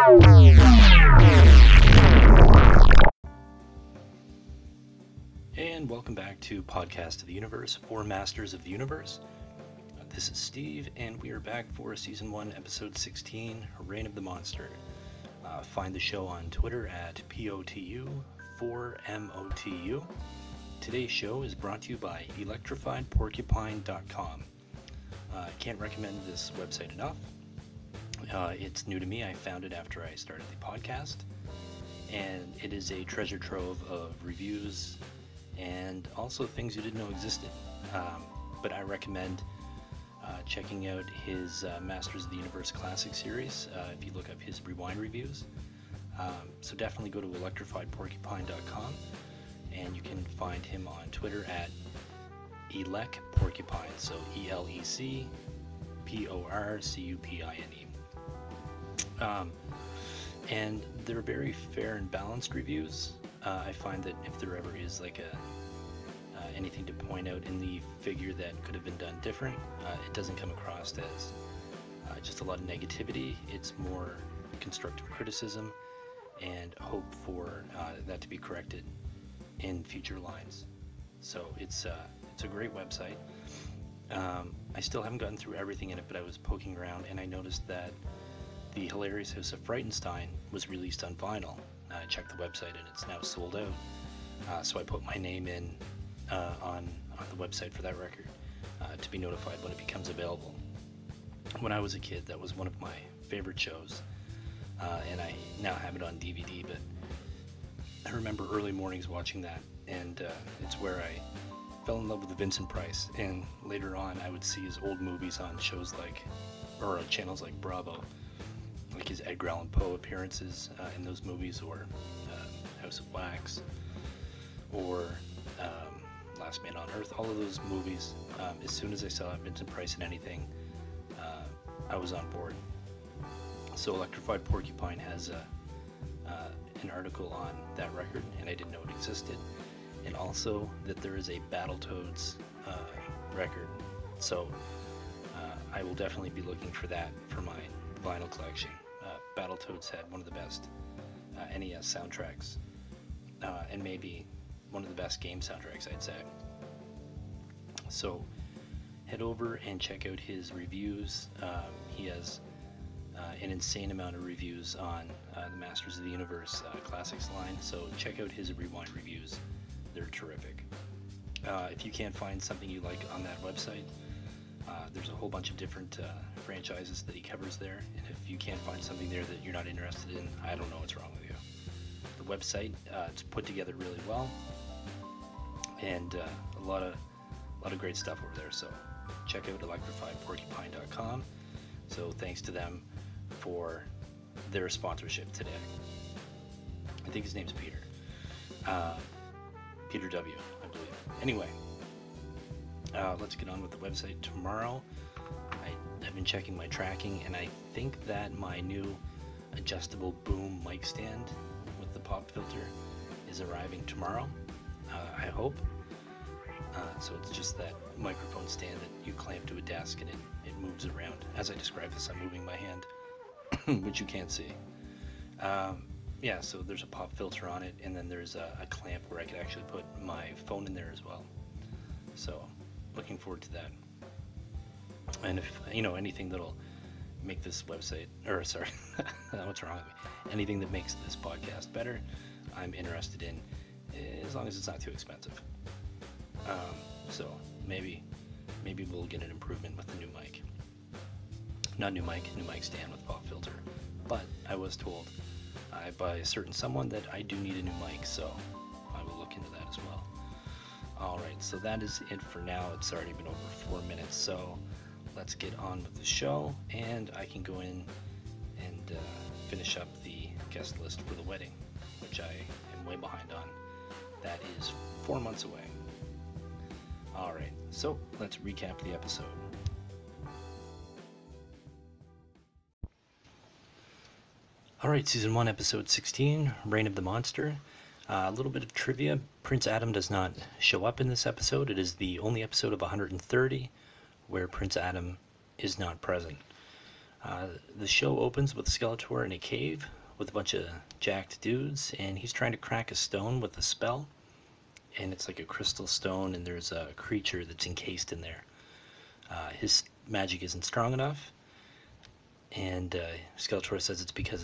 And welcome back to Podcast of the Universe, or Masters of the Universe. This is Steve, and we are back for Season 1, Episode 16, Reign of the Monster. Find the show on Twitter at POTU4MOTU. Today's show is brought to you by electrifiedporcupine.com. I can't recommend this website enough. It's new to me. I found it after I started the podcast, and it is a treasure trove of reviews and also things you didn't know existed. But I recommend checking out his Masters of the Universe Classic series if you look up his Rewind reviews. So definitely go to electrifiedporcupine.com, and you can find him on Twitter at elecporcupine, so ELECPORCUPINE. And they're very fair and balanced reviews. I find that if there ever is like anything to point out in the figure that could have been done different, it doesn't come across as just a lot of negativity. It's more constructive criticism and hope for that to be corrected in future lines. So it's a great website. I still haven't gotten through everything in it, but I was poking around and I noticed that The Hilarious House of Frightenstein was released on vinyl. I checked the website and it's now sold out. So I put my name in on the website for that record to be notified when it becomes available. When I was a kid, that was one of my favorite shows, and I now have it on DVD, but I remember early mornings watching that, and it's where I fell in love with Vincent Price, and later on I would see his old movies on shows like, or on channels like Bravo, like his Edgar Allan Poe appearances in those movies, or House of Wax, or Last Man on Earth, all of those movies. As soon as I saw Vincent Price in anything, I was on board. So Electrified Porcupine has an article on that record, and I didn't know it existed, and also that there is a Battletoads record. So I will definitely be looking for that for my vinyl collection. Battletoads had one of the best NES soundtracks, and maybe one of the best game soundtracks, I'd say. So head over and check out his reviews. He has an insane amount of reviews on the Masters of the Universe Classics line, so check out his Rewind reviews. They're terrific. If you can't find something you like on that website, there's a whole bunch of different franchises that he covers there, and if you can't find something there that you're not interested in, I don't know what's wrong with you. The website, it's put together really well, and a lot of great stuff over there. So check out electrifiedporcupine.com. So thanks to them for their sponsorship today. I think his name's Peter. Peter W, I believe. Anyway, let's get on with the website. Tomorrow, I've been checking my tracking, and I think that my new adjustable boom mic stand with the pop filter is arriving tomorrow. I hope. So it's just that microphone stand that you clamp to a desk, and it moves around. As I describe this, I'm moving my hand, which you can't see. Yeah, so there's a pop filter on it, and then there's a clamp where I could actually put my phone in there as well. So looking forward to that. And if anything that'll make this website, or sorry, what's wrong with me? Anything that makes this podcast better, I'm interested in, as long as it's not too expensive. So maybe we'll get an improvement with the new mic. Not new mic stand with pop filter. But I was told by a certain someone that I do need a new mic, so I will look into that as well. Alright, so that is it for now. It's already been over 4 minutes, so let's get on with the show, and I can go in and finish up the guest list for the wedding, which I am way behind on. That is 4 months away. Alright, so let's recap the episode. Alright, Season 1, Episode 16, Reign of the Monster. A little bit of trivia. Prince Adam does not show up in this episode. It is the only episode of 130 where Prince Adam is not present. The show opens with Skeletor in a cave with a bunch of jacked dudes, and he's trying to crack a stone with a spell. And it's like a crystal stone, and there's a creature that's encased in there. His magic isn't strong enough, and Skeletor says it's because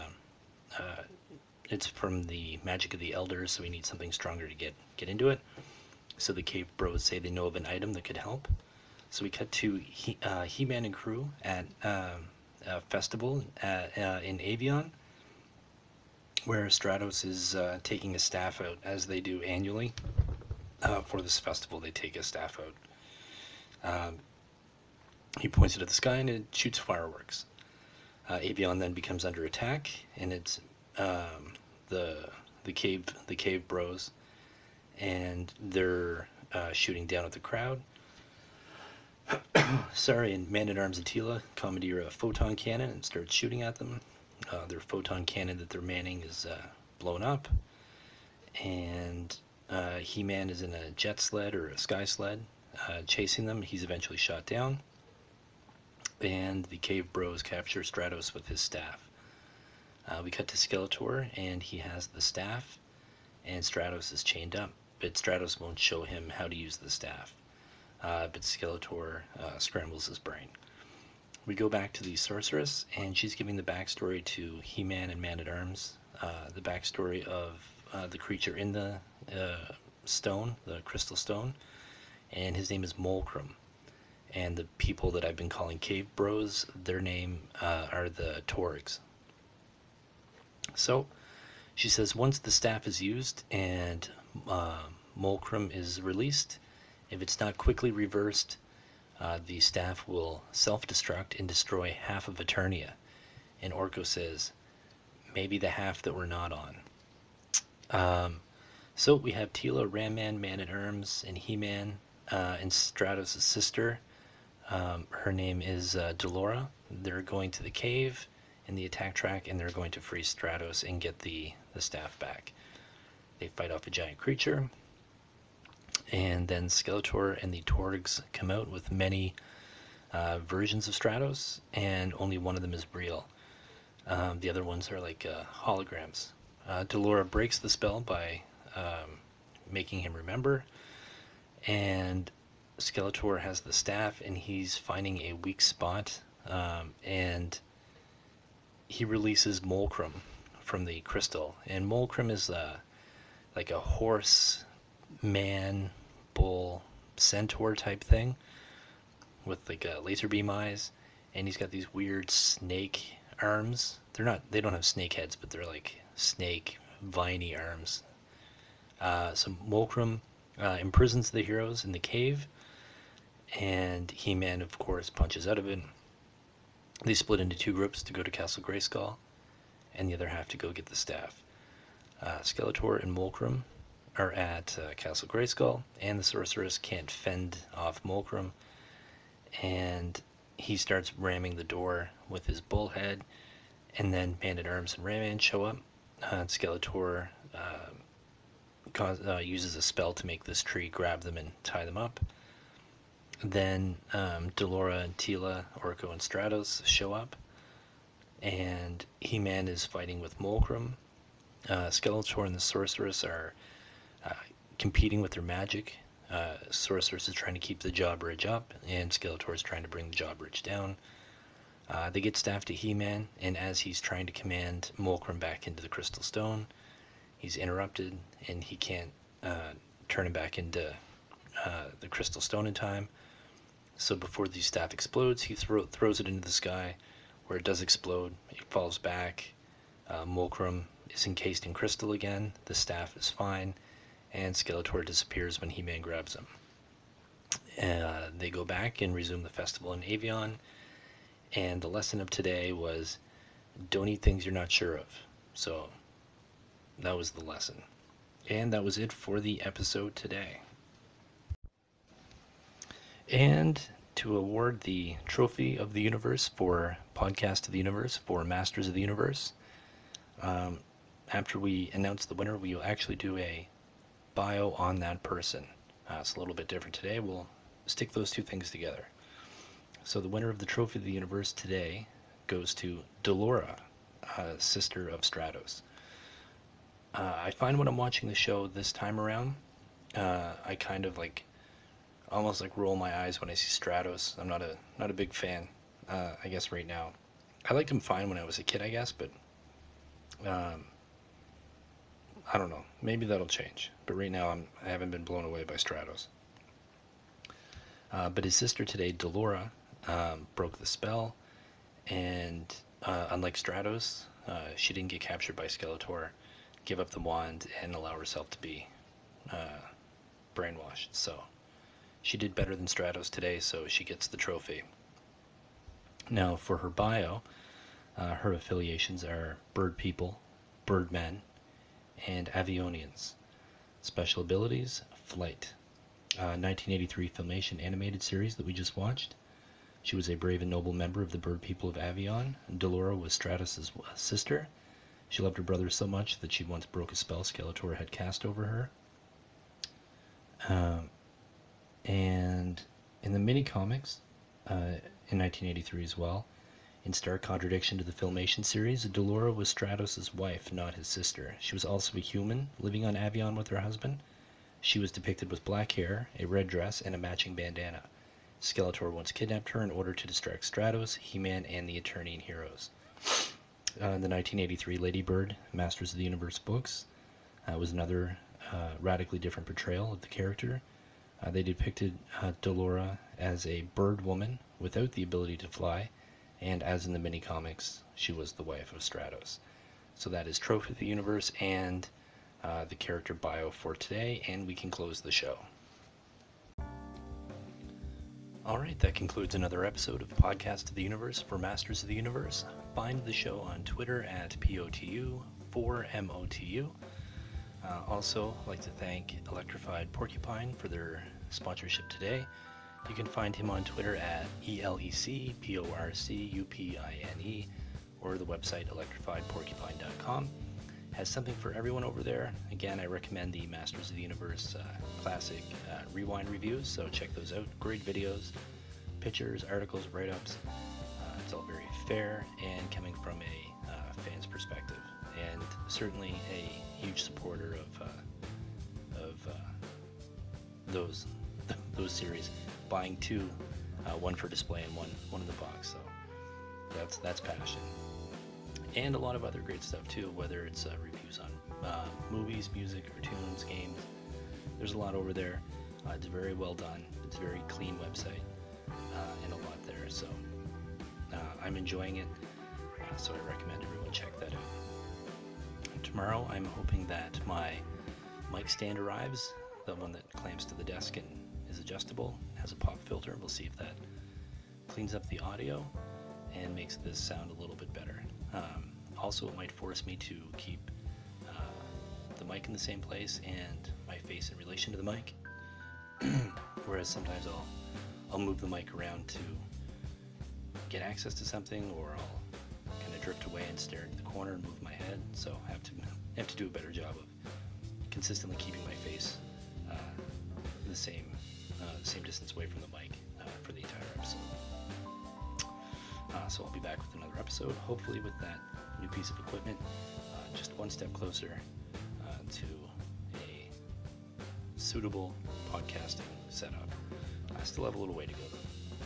it's from the magic of the elders, so we need something stronger to get into it. So the cave bros say they know of an item that could help. So we cut to He-Man and crew at a festival in Avion, where Stratos is taking a staff out, as they do annually. For this festival, they take a staff out. He points it at the sky and it shoots fireworks. Avion then becomes under attack, and it's the cave bros, and they're shooting down at the crowd. Sorry, and Man-at-Arms Attila commandeer a photon cannon and starts shooting at them. Their photon cannon that they're manning is blown up, and He-Man is in a jet sled or a sky sled chasing them. He's eventually shot down, and the cave bros capture Stratos with his staff. We cut to Skeletor, and he has the staff, and Stratos is chained up, but Stratos won't show him how to use the staff. But Skeletor scrambles his brain. We go back to the sorceress, and she's giving the backstory to He-Man and Man-at-Arms, the backstory of the creature in the stone, the crystal stone, and his name is Molcrum. And the people that I've been calling Cave Bros, their name are the Torgs. So she says once the staff is used and Molcrum is released, if it's not quickly reversed, the staff will self-destruct and destroy half of Eternia. And Orko says, maybe the half that we're not on. So we have Teela, Ram-Man, Man-at-Arms, and He-Man, and Stratos' sister. Her name is Delora. They're going to the cave in the attack track, and they're going to freeze Stratos and get the staff back. They fight off a giant creature, and then Skeletor and the Torgs come out with many versions of Stratos, and only one of them is real. The other ones are like holograms. Delora breaks the spell by making him remember, and Skeletor has the staff, and he's finding a weak spot, and he releases Molcrum from the crystal. And Molcrum is like a horse, man, bull, centaur type thing with like laser beam eyes, and he's got these weird snake arms. They don't have snake heads, but they're like snake viney arms. So Molcrum imprisons the heroes in the cave, and He-Man, of course, punches out of it. They split into two groups to go to Castle Grayskull, and the other half to go get the staff. Skeletor and Molcrum are at Castle Grayskull, and the sorceress can't fend off Molcrum, and he starts ramming the door with his bullhead, and then Man-at-Arms and Ram-Man show up. Skeletor uses a spell to make this tree grab them and tie them up. Then Delora and Teela, Orko and Stratos show up, and He-Man is fighting with Molcrum. Skeletor and the sorceress are competing with their magic. Sorceress is trying to keep the Jawbridge up, and Skeletor is trying to bring the Jawbridge down. They get staff to He-Man, and as he's trying to command Molcrum back into the Crystal Stone, he's interrupted, and he can't turn him back into the Crystal Stone in time. So before the staff explodes, he throws it into the sky, where it does explode. It falls back. Molcrum is encased in crystal again. The staff is fine, and Skeletor disappears when He-Man grabs him. They go back and resume the festival in Avion, and the lesson of today was, don't eat things you're not sure of. So that was the lesson. And that was it for the episode today. And to award the Trophy of the Universe for Podcast of the Universe for Masters of the Universe, after we announce the winner, we will actually do a bio on that person. It's a little bit different today. We'll stick those two things together. So the winner of the Trophy of the Universe today goes to Delora, sister of Stratos. I find when I'm watching the show this time around, I kind of like almost like roll my eyes when I see Stratos. I'm not a big fan. I guess right now, I liked him fine when I was a kid, I guess, but um, I don't know. Maybe that'll change. But right now, I haven't been blown away by Stratos. But his sister today, Delora, broke the spell, and unlike Stratos, she didn't get captured by Skeletor, give up the wand, and allow herself to be brainwashed. So she did better than Stratos today, so she gets the trophy. Now, for her bio, her affiliations are Bird People, Birdmen, and Avionians. Special abilities, Flight. 1983 Filmation animated series that we just watched. She was a brave and noble member of the Bird People of Avion. Delora was Stratos' sister. She loved her brother so much that she once broke a spell Skeletor had cast over her. And in the mini comics, in 1983 as well, in stark contradiction to the Filmation series, Delora was Stratos' wife, not his sister. She was also a human, living on Avion with her husband. She was depicted with black hair, a red dress, and a matching bandana. Skeletor once kidnapped her in order to distract Stratos, He-Man, and the Eternian heroes. The 1983 Lady Bird Masters of the Universe books was another radically different portrayal of the character. They depicted Delora as a bird woman without the ability to fly, and as in the mini comics, she was the wife of Stratos. So that is Trophy of the Universe and the character bio for today, and we can close the show. Alright, that concludes another episode of Podcast of the Universe for Masters of the Universe. Find the show on Twitter at POTU4MOTU. Also, I'd like to thank Electrified Porcupine for their sponsorship today. You can find him on Twitter at ELECPORCUPINE or the website electrifiedporcupine.com. Has something for everyone over there. Again, I recommend the Masters of the Universe classic rewind reviews, so check those out. Great videos, pictures, articles, write-ups. It's all very fair and coming from a fan's perspective, and certainly a huge supporter of those series. Buying two, one for display and one in the box. So that's passion. And a lot of other great stuff too, whether it's reviews on movies, music, cartoons, games. There's a lot over there. It's very well done. It's a very clean website, and a lot there. So I'm enjoying it. So I recommend everyone check that out. Tomorrow, I'm hoping that my mic stand arrives, the one that clamps to the desk and is adjustable, has a pop filter. We'll see if that cleans up the audio and makes this sound a little bit better. Also, it might force me to keep the mic in the same place and my face in relation to the mic, whereas sometimes I'll move the mic around to get access to something, or I'll kind of drift away and stare into the corner and move my head. So I have to do a better job of consistently keeping my face the same distance away from the mic for the entire episode. So I'll be back with another episode, hopefully with that new piece of equipment, just one step closer to a suitable podcasting setup. I still have a little way to go though.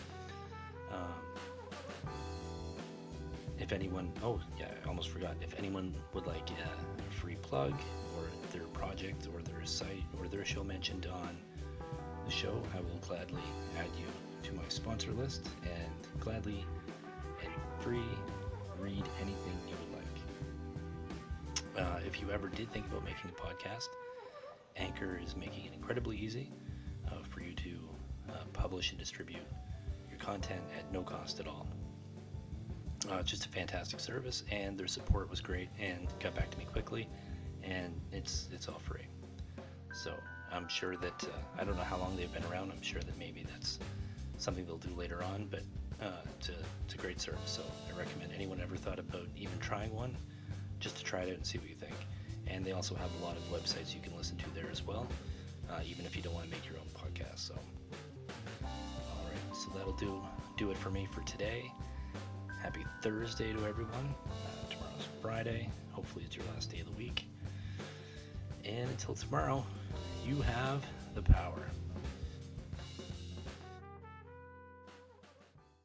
If anyone, I almost forgot, if anyone would like a free plug or their project or their site or their show mentioned on the show, I will gladly add you to my sponsor list and gladly and free read anything you would like. If you ever did think about making a podcast, Anchor is making it incredibly easy for you to publish and distribute your content at no cost at all. Just a fantastic service, and their support was great and got back to me quickly, and it's all free. So I'm sure that I don't know how long they've been around. I'm sure that maybe that's something they'll do later on, but it's a great service. So I recommend anyone ever thought about even trying one, just to try it out and see what you think. And they also have a lot of websites you can listen to there as well, even if you don't want to make your own podcast. So all right, so that'll do it for me for today. Happy Thursday to everyone. Tomorrow's Friday. Hopefully, it's your last day of the week. And until tomorrow, you have the power.